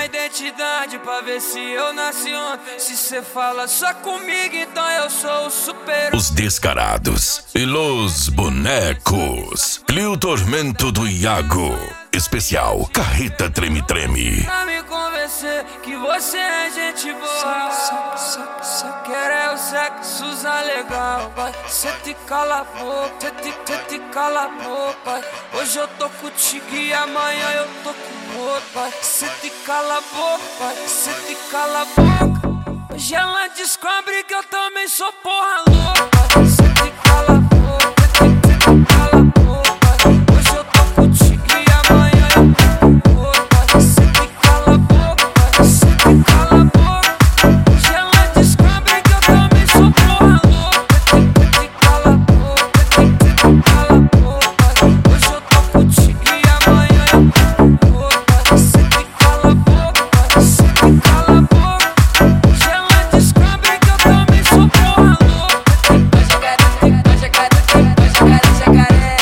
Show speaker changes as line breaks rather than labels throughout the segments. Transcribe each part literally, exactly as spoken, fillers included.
minha identidade pra ver se eu nasci ontem. Se cê fala só comigo, então eu sou o super.
Os descarados e los bonecos. Clio Tormento do Iago. Especial Carreta Treme Treme.
Pra me convencer que você é gente boa. Só quer é o sexo usar legal, vai. Cê te cala a boca, cê te, cê te cala a boca, vai. Hoje eu tô contigo e amanhã eu tô com outro, vai. Cê te cala a boca, vai. Cê te cala a boca. Hoje ela descobre que eu também sou porra louca, vai. Cê te cala a boca, cê te, cê te cala a boca, vai. Hoje eu tô contigo e amanhã eu tô com outro, vai. Cê te cala a boca, vai. Cê te cala a boca. Hoje ela descobre que eu também sou porra louca. Cê te cala a boca, cê te cala a boca, vai. Hoje eu tô contigo e amanhã eu tô com outro, vai. Cê te cala a boca, vai. Cê te cala a boca. Hoje ela descobre que eu também sou porra louca. Vai jacaré, vai jacaré, vai jacaré, jacaré.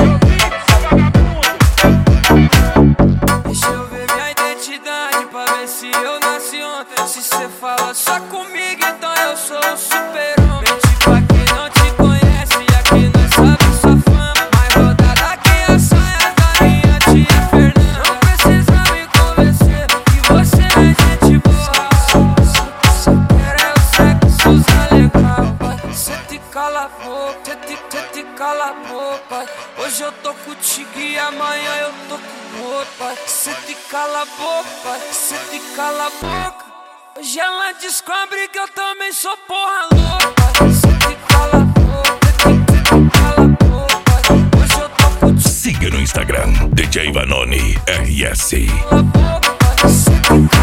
Deixa eu ver minha identidade pra ver se eu nasci ontem. Se cê fala só comigo, então eu sou o super-homem. Mente pra quem não te conhece e aqui nós sabe sua fama. Mais rodada que a saia da minha tia Fernanda. Não precisa me convencer que você é gente boa. Só quer é o sexo usar legal, vai. Cê te cala a boca, cê te, cê te cala a boca, vai. Hoje eu tô contigo e amanhã eu tô com outro, vai. Cê te cala a boca, vai. Cê te cala a boca. Hoje ela descobre que eu também sou porra louca, vai. Cê te cala a boca, cê te, cê te cala a boca, vai. Hoje eu tô contigo.
Siga no Instagram D J Vanoni R S.
Cala a boca, vai. Cê te